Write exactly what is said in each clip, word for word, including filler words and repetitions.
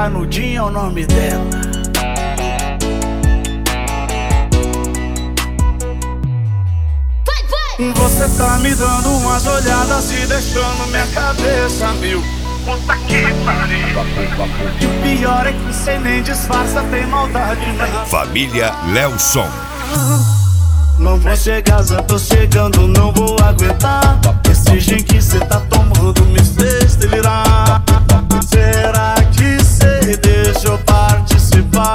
Canudinho é o nome dela. Você tá me dando umas olhadas e deixando minha cabeça mil. Puta que pariu. E o pior é que você nem disfarça, tem maldade, né? Família Lelson. Não vou chegar, já tô chegando, não vou aguentar. Esse gin que cê tá tomando me fez delirar. Será que cê deixa eu participar?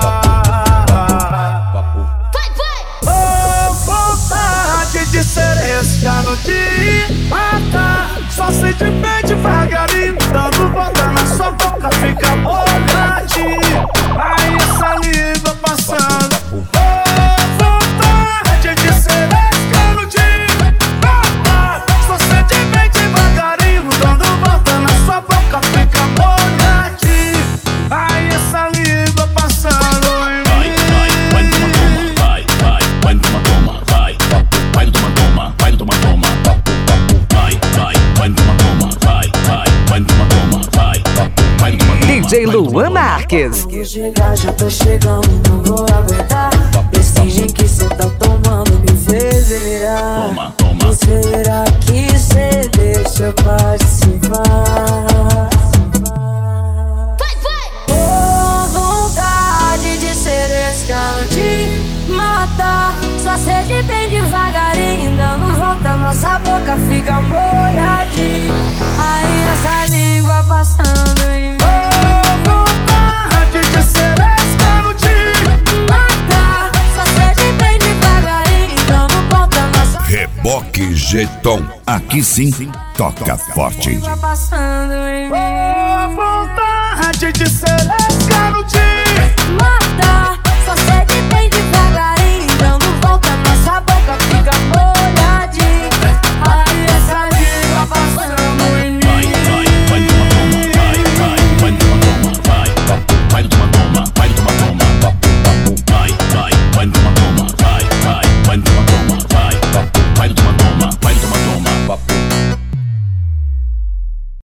Oh, vontade de ser esse canudinho, matar. Só sei de bem devagarinho, dando volta na sua boca, fica molhadinho. Aí essa língua passando. D J Luan Marques. Vou chegar, já tô chegando, não vou aguentar. Esse gin que cê tá tomando me fez delirar. Toma, toma. Será que cê deixa eu participar? Vai, vai! Oh, vontade de ser esse canudinho, matar. Só sede bem devagarinho, dando volta, nossa boca fica molhadinha. Aí essa língua passando em mim. Reboque Jeton, aqui sim, toca forte. Oh, vontade de ser esse canudinho.